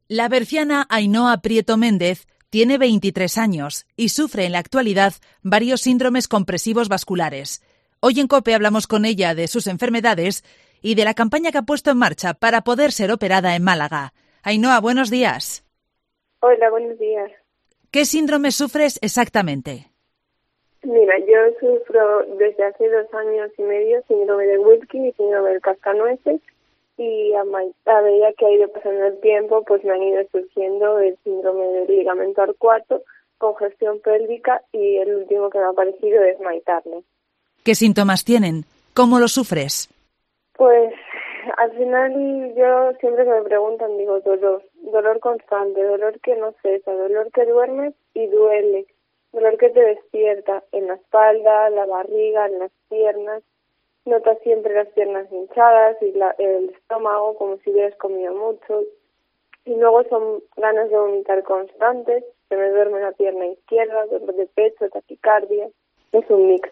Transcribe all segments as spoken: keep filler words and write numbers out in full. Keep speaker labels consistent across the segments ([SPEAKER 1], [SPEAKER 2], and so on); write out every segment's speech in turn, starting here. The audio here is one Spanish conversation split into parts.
[SPEAKER 1] La berciana Ainhoa Prieto Méndez tiene veintitrés años y sufre en la actualidad varios síndromes compresivos vasculares. Hoy en COPE hablamos con ella de sus enfermedades y de la campaña que ha puesto en marcha para poder ser operada en Málaga. Ainhoa, buenos días.
[SPEAKER 2] Hola, buenos días.
[SPEAKER 1] ¿Qué síndrome sufres exactamente?
[SPEAKER 2] Mira, yo sufro desde hace dos años y medio síndrome de Wilkie y síndrome del cascanueces, y a, a medida que ha ido pasando el tiempo, pues me han ido surgiendo el síndrome del ligamento arcuato, congestión pélvica y el último que me ha aparecido es Maitarne.
[SPEAKER 1] ¿Qué síntomas tienen? ¿Cómo lo sufres?
[SPEAKER 2] Pues al final yo siempre que me preguntan digo dolor, dolor constante, dolor que no cesa, dolor que duerme y duele, dolor que te despierta en la espalda, la barriga, en las piernas. Notas siempre las piernas hinchadas y la, el estómago como si hubieras comido mucho. Y luego son ganas de vomitar constantes, se me duerme la pierna izquierda, dolor de pecho, taquicardia. Es un mix.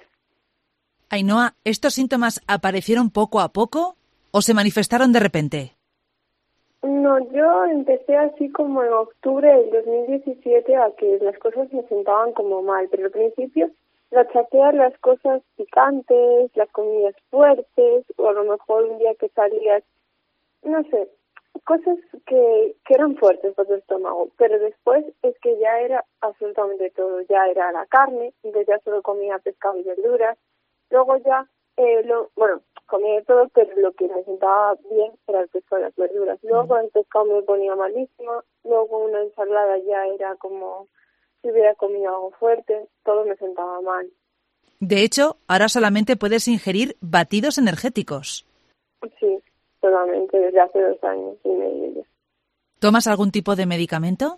[SPEAKER 1] Ainhoa, ¿estos síntomas aparecieron poco a poco o se manifestaron de repente?
[SPEAKER 2] No, yo empecé así como en octubre del dos mil diecisiete a que las cosas me sentaban como mal, pero al principio lo achaqué a las cosas picantes, las comidas fuertes, o a lo mejor un día que salías, no sé, cosas que, que eran fuertes para tu estómago, pero después es que ya era absolutamente todo, ya era la carne, entonces ya solo comía pescado y verduras, luego ya, eh, lo, bueno, comía de todo, pero lo que me sentaba bien era el pescado y las verduras, luego con el pescado me ponía malísima, luego con una ensalada ya era como si hubiera comido algo fuerte, todo me sentaba mal.
[SPEAKER 1] De hecho, ahora solamente puedes ingerir batidos energéticos.
[SPEAKER 2] Sí, solamente desde hace dos años y medio ya.
[SPEAKER 1] ¿Tomas algún tipo de medicamento?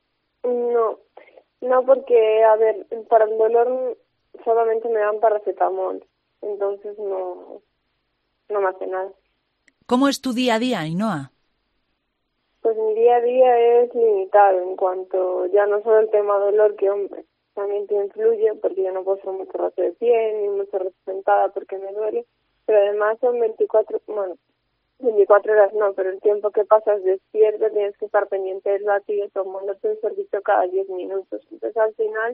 [SPEAKER 2] No, no porque, a ver, para el dolor solamente me dan paracetamol, entonces no, no me hace nada.
[SPEAKER 1] ¿Cómo es tu día a día, Ainhoa?
[SPEAKER 2] Pues mi día a día es limitado en cuanto ya no solo el tema dolor, que hombre, también te influye porque yo no puedo estar mucho rato de pie ni mucho rato sentada porque me duele, pero además son veinticuatro, bueno, veinticuatro horas no, pero el tiempo que pasas despierto tienes que estar pendiente del latido tomándote un sorbito cada diez minutos, entonces al final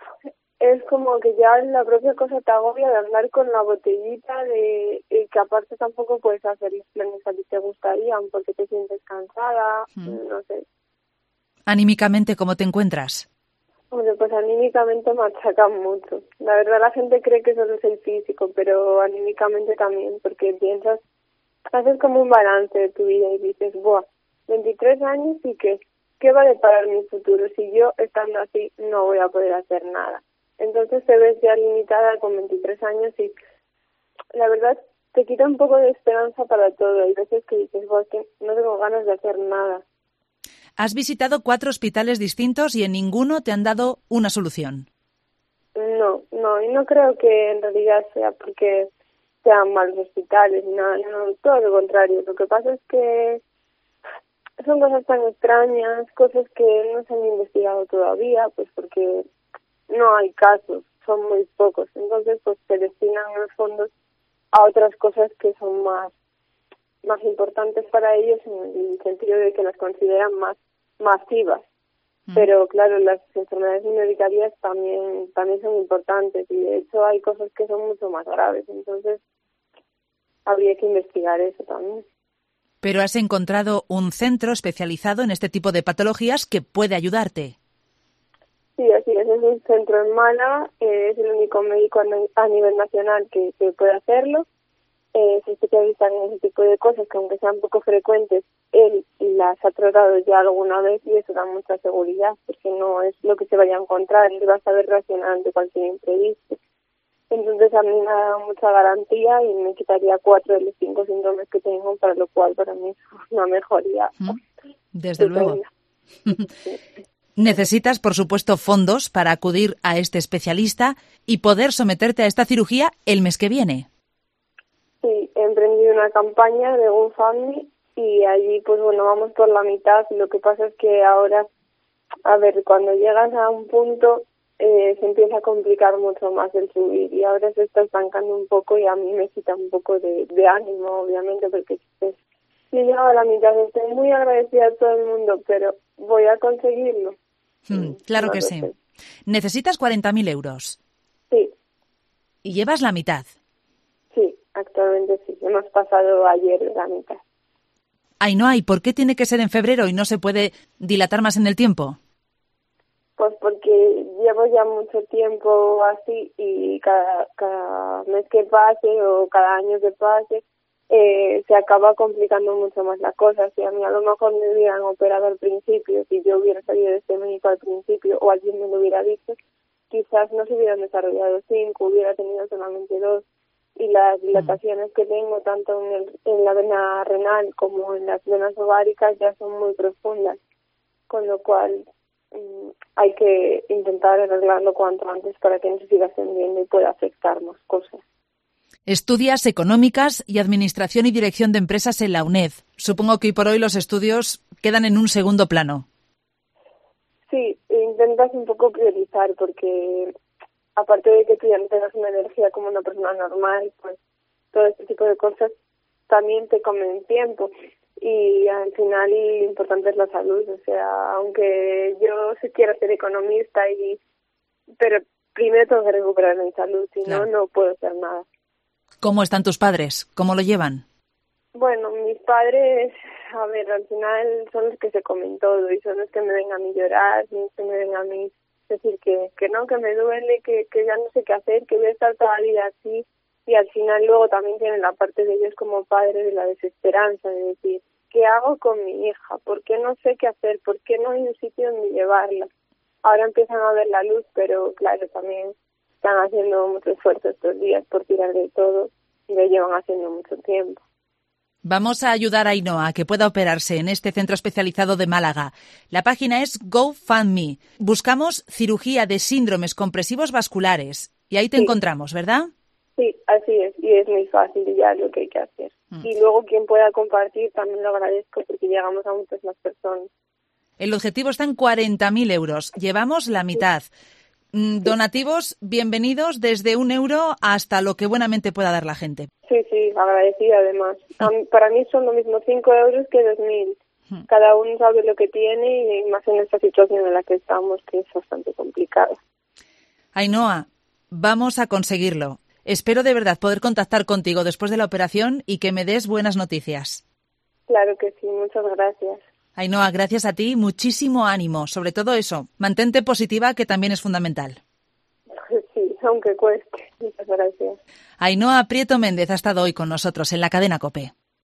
[SPEAKER 2] es como que ya la propia cosa te agobia de andar con la botellita de eh, que aparte tampoco puedes hacer los planes que a ti te gustarían porque te sientes cansada, mm. no sé.
[SPEAKER 1] ¿Anímicamente cómo te encuentras?
[SPEAKER 2] Bueno, pues anímicamente machacan mucho. La verdad la gente cree que solo es el físico, pero anímicamente también, porque piensas, haces como un balance de tu vida y dices, buah, veintitrés años y qué, ¿qué va a deparar mi futuro? Si yo estando así no voy a poder hacer nada. Entonces te ves ya limitada con veintitrés años y la verdad te quita un poco de esperanza para todo. Hay veces que dices, bueno, que no tengo ganas de hacer nada.
[SPEAKER 1] Has visitado cuatro hospitales distintos y en ninguno te han dado una solución.
[SPEAKER 2] No, no, y no creo que en realidad sea porque sean malos hospitales ni nada, no, todo lo contrario. Lo que pasa es que son cosas tan extrañas, cosas que no se han investigado todavía, pues porque no hay casos, son muy pocos, entonces pues se destinan los fondos a otras cosas que son más más importantes para ellos en el sentido de que las consideran más masivas, mm. pero claro, las enfermedades minoritarias también también son importantes y de hecho hay cosas que son mucho más graves, entonces habría que investigar eso también.
[SPEAKER 1] Pero has encontrado un centro especializado en este tipo de patologías que puede ayudarte.
[SPEAKER 2] Sí, así es, es un centro en Málaga, eh, es el único médico a nivel nacional que, que puede hacerlo, eh, se especializan en ese tipo de cosas que aunque sean poco frecuentes, él las ha tratado ya alguna vez y eso da mucha seguridad, porque no es lo que se vaya a encontrar, él va a saber reaccionar ante cualquier imprevisto. Entonces a mí me ha dado mucha garantía y me quitaría cuatro de los cinco síndromes que tengo, para lo cual para mí es una mejoría.
[SPEAKER 1] Desde luego. Necesitas, por supuesto, fondos para acudir a este especialista y poder someterte a esta cirugía el mes que viene.
[SPEAKER 2] Sí, he emprendido una campaña de GoFundMe y allí, pues bueno, vamos por la mitad. Lo que pasa es que ahora, a ver, cuando llegas a un punto eh, se empieza a complicar mucho más el subir y ahora se está estancando un poco y a mí me quita un poco de, de ánimo, obviamente, porque dices, sí he llegado a la mitad. Estoy muy agradecida a todo el mundo, pero voy a conseguirlo.
[SPEAKER 1] Mm, claro
[SPEAKER 2] No
[SPEAKER 1] que
[SPEAKER 2] lo
[SPEAKER 1] sí.
[SPEAKER 2] sé.
[SPEAKER 1] Necesitas cuarenta mil euros.
[SPEAKER 2] Sí,
[SPEAKER 1] Y llevas la mitad.
[SPEAKER 2] sí, actualmente sí. Hemos pasado ayer la mitad.
[SPEAKER 1] Ainhoa, ¿y por qué tiene que ser en febrero y no se puede dilatar más en el tiempo?
[SPEAKER 2] Pues porque llevo ya mucho tiempo así y cada, cada mes que pase o cada año que pase eh, se acaba complicando mucho más la cosa. Si a mí a lo mejor me hubieran operado al principio, si yo hubiera salido de este médico al principio o alguien me lo hubiera dicho, quizás no se hubieran desarrollado cinco, hubiera tenido solamente dos. Y las dilataciones que tengo tanto en, el, en la vena renal como en las venas ováricas ya son muy profundas, con lo cual mmm, hay que intentar arreglarlo cuanto antes para que no se siga ascendiendo y pueda afectar más cosas.
[SPEAKER 1] Estudias Económicas y Administración y Dirección de Empresas en la UNED. Supongo que hoy por hoy los estudios quedan en un segundo plano.
[SPEAKER 2] Sí, intentas un poco priorizar porque aparte de que tú ya no tengas una energía como una persona normal, pues todo este tipo de cosas también te comen tiempo y al final lo importante es la salud. O sea, aunque yo sí quiero ser economista, y pero primero tengo que recuperar mi salud, si
[SPEAKER 1] Claro.
[SPEAKER 2] no, no puedo hacer nada.
[SPEAKER 1] ¿Cómo están tus padres? ¿Cómo lo llevan?
[SPEAKER 2] Bueno, mis padres, a ver, al final son los que se comen todo y son los que me ven a mí llorar, ni que me ven a mí decir que, que no, que me duele, que, que ya no sé qué hacer, que voy a estar toda la vida así. Y al final luego también tienen la parte de ellos como padres de la desesperanza, de decir, ¿qué hago con mi hija? ¿Por qué no sé qué hacer? ¿Por qué no hay un sitio donde llevarla? Ahora empiezan a ver la luz, pero claro, también están haciendo mucho esfuerzo estos días por tirar de todo y lo llevan haciendo mucho tiempo.
[SPEAKER 1] Vamos a ayudar a Ainhoa a que pueda operarse en este centro especializado de Málaga. La página es GoFundMe. Buscamos cirugía de síndromes compresivos vasculares y ahí te
[SPEAKER 2] Sí.
[SPEAKER 1] encontramos, ¿verdad?
[SPEAKER 2] Sí, así es, y es muy fácil ya lo que hay que hacer. Mm. Y luego quien pueda compartir también lo agradezco porque llegamos a muchas más personas.
[SPEAKER 1] El objetivo está en cuarenta mil euros. Llevamos la mitad. Sí. Donativos bienvenidos desde un euro hasta lo que buenamente pueda dar la gente.
[SPEAKER 2] Sí, sí, agradecida además. Sí. Para mí son lo mismo cinco euros que dos mil. Sí. Cada uno sabe lo que tiene y más en esta situación en la que estamos, que es bastante complicada.
[SPEAKER 1] Ainhoa, vamos a conseguirlo. Espero de verdad poder contactar contigo después de la operación y que me des buenas noticias.
[SPEAKER 2] Claro que sí, muchas gracias.
[SPEAKER 1] Ainhoa, gracias a ti, muchísimo ánimo. Sobre todo eso, mantente positiva, que también es fundamental.
[SPEAKER 2] Sí, aunque cueste. Muchas gracias.
[SPEAKER 1] Ainhoa Prieto Méndez ha estado hoy con nosotros en la cadena COPE.